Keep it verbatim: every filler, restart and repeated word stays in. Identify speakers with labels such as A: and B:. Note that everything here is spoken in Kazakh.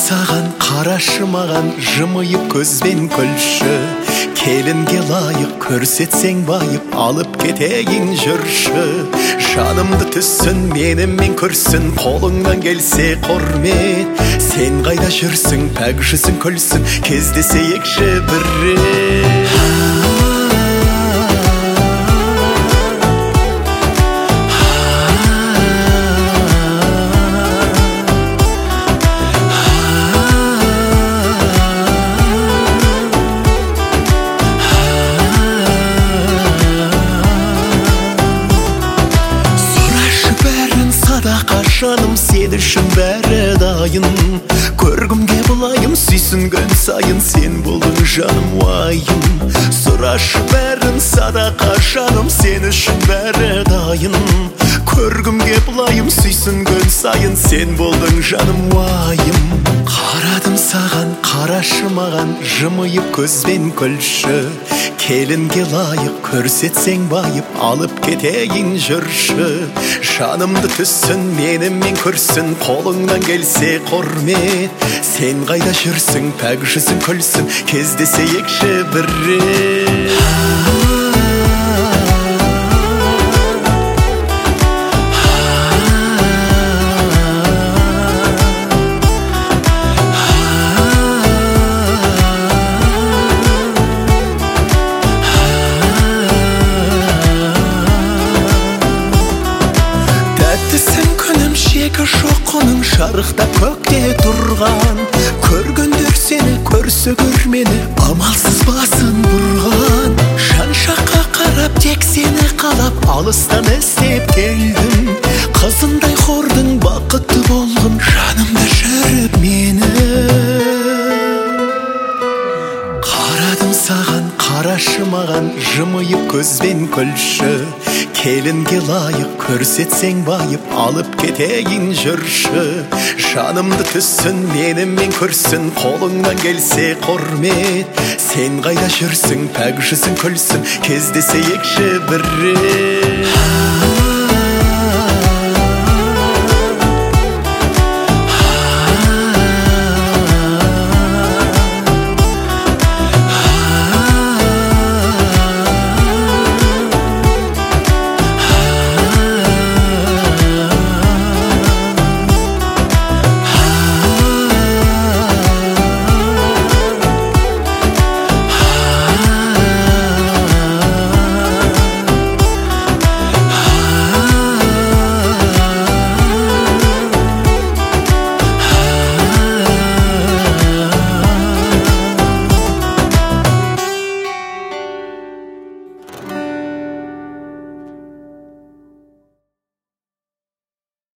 A: саған, қарашы маған, жымиып көзбен күлші. Келінге лайық көрсетсең байып, алып кетейін жүрші. Жанымды түссін, менімен көрсін, қолыңнан келсе құрмет. Сен қайда жүрсің, пәк жүзің күлсін, кездесейікші бір рет. Жаным сен үшін бәрі дайын, көргімге бұлайым, сүйсінген сайын, сен болдың жаным уайым. Сұрашы бәрін садақа жаным, сен үшін бәрі дайын, көргімге бұлайым, сүйсінген сайын, сен болдың жаным уайым. Қарадым саған, қарашы маған, жымиып көзбен күлші. Келінге лайық көрсетсең байып, алып кетейін жүрші. Жанымды түссін, менімен көрсін, қолыңнан келсе құрмет. Сен қайда жүрсің, пәк жүзің күлсін, кездесейікші бір рет. Шегі жоқ оның шарықтап көкте тұрған, көргендер сені көрсе көрмені, амалсыз басын бұрған. Жан жаққа қарап тек сені қалап, алыстан іздеп келдім. Қызындай қордың бақытты болғым, жанымда жүріп мені. Қарадым саған, қарашы маған, жымиып көзбен күлші. Келінге лайық көрсетсең байып, алып кетейін жүрші. Жанымды түссін, менімен көрсін, қолыңнан келсе құрмет. Сен қайда жүрсің, пәк жүзің күлсін, кездесейікші бір рет.